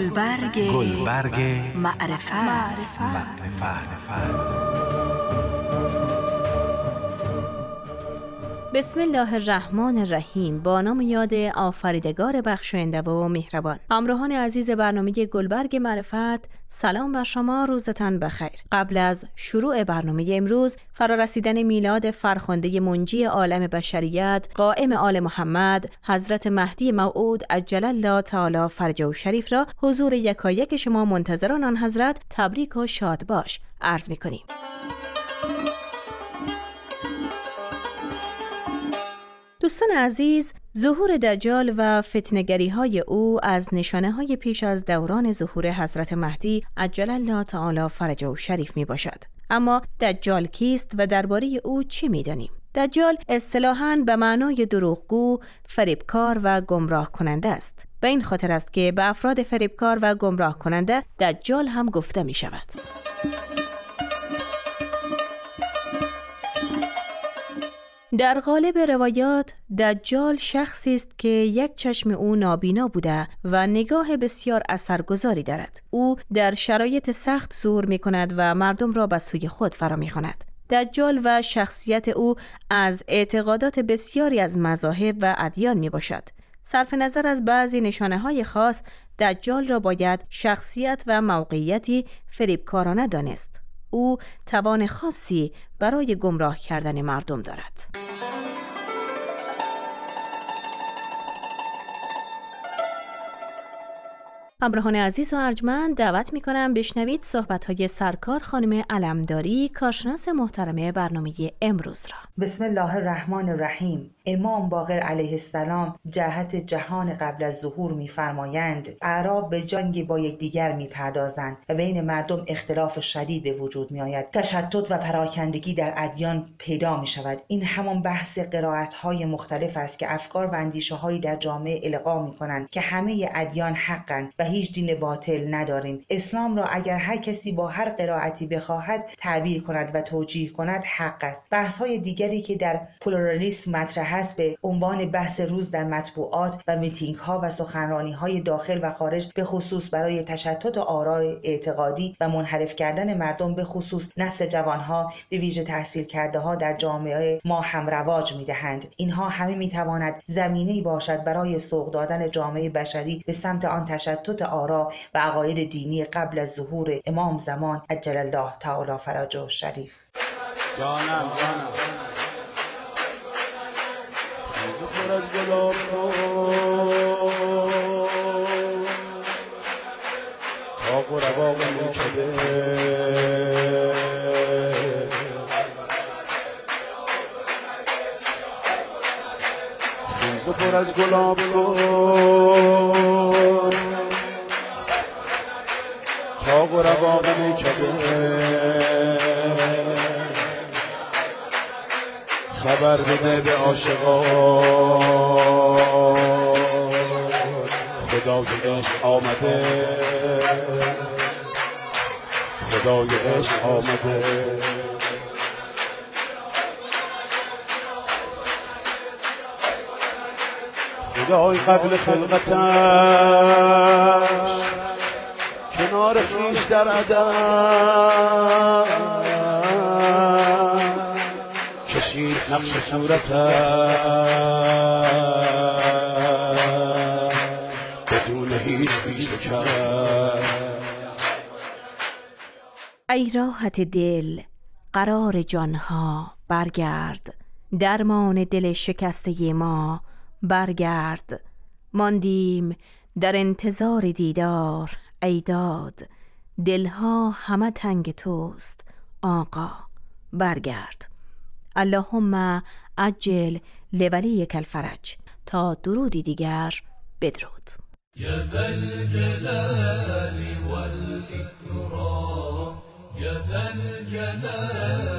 گلبرگ معرفت. بسم الله الرحمن الرحیم. با نام یاد آفریدگار بخشاینده و مهربان. همراهان عزیز برنامه گلبرگ معرفت، سلام بر شما، روزتان بخیر. قبل از شروع برنامه امروز، فرارسیدن میلاد فرخنده منجی عالم بشریت، قائم آل محمد، حضرت مهدی موعود عجل الله تعالی فرجه شریف را حضور یکایک شما منتظران آن حضرت تبریک و شاد باش عرض می‌کنیم. دوستان عزیز، ظهور دجال و فتنه‌گری‌های او از نشانه‌های پیش از دوران ظهور حضرت مهدی عجل الله تعالی فرجه شریف می باشد. اما دجال کیست و درباره او چه می‌دانیم؟ دجال اصطلاحاً به معنای دروغگو، فریبکار و گمراه کننده است. به این خاطر است که به افراد فریبکار و گمراه کننده دجال هم گفته می شود. در غالب روایات دجال شخصی است که یک چشم او نابینا بوده و نگاه بسیار اثرگذاری دارد. او در شرایط سخت ظهور می کند و مردم را به سوی خود فرا می خواند. دجال و شخصیت او از اعتقادات بسیاری از مذاهب و ادیان می باشد. صرف نظر از بعضی نشانه‌های خاص، دجال را باید شخصیت و موقعیتی فریبکارانه دانست. او توان خاصی برای گمراه کردن مردم دارد. همراهان عزیز و ارجمند، دعوت می‌کنم بشنوید صحبت‌های سرکار خانم علمداری، کارشناس محترم برنامه امروز را. بسم الله الرحمن الرحیم. امام باقر علیه السلام جهت جهان قبل از ظهور می‌فرمایند اعراب به جنگ با یکدیگر می‌پردازند و بین مردم اختلاف شدید به وجود می‌آید. تشتت و پراکندگی در ادیان پیدا می‌شود. این همان بحث قرائت‌های مختلف است که افکار و اندیشه‌هایی در جامعه القا می‌کنند که همه ادیان حقند و هیچ دین باطل نداریم. اسلام را اگر هر کسی با هر قرائتی بخواهد تعبیر کند و توجیه کند حق است. بحث‌های دیگری که در پلورالیسم مطرح است به عنوان بحث روز در مطبوعات و میتینگ‌ها و سخنرانی‌های داخل و خارج، به خصوص برای تشتت آراء اعتقادی و منحرف کردن مردم، به خصوص نسل جوان‌ها به ویژه تحصیل کرده‌ها در جامعه ما هم رواج می‌دهند. اینها همه می‌تواند زمینه‌ای باشد برای سوق دادن جامعه بشری به سمت آن تشتت آرا و عقاید دینی قبل از ظهور امام زمان عجل الله تعالی فرجه شریف. جانم پر از گلاب تاق و رواق میکده خیز پر از گلاب تاق و رواق میکده خبر بده به عاشقان خدای عشق آمده، خدای عشق آمده. خدای قبل خلقتش کنار خویش در عدم کشید نقش صورتش بدون هیچ پیش کرد. ای راحت دل، قرار جانها، برگرد. درمان دل شکسته ما، برگرد. ماندیم در انتظار دیدار، ای داد. دلها همه تنگ توست آقا، برگرد. اللهم عجل لولیک الفرج. تا درودی دیگر بدرود. یا ذا الجلال والإكرام، یا ذا الجلال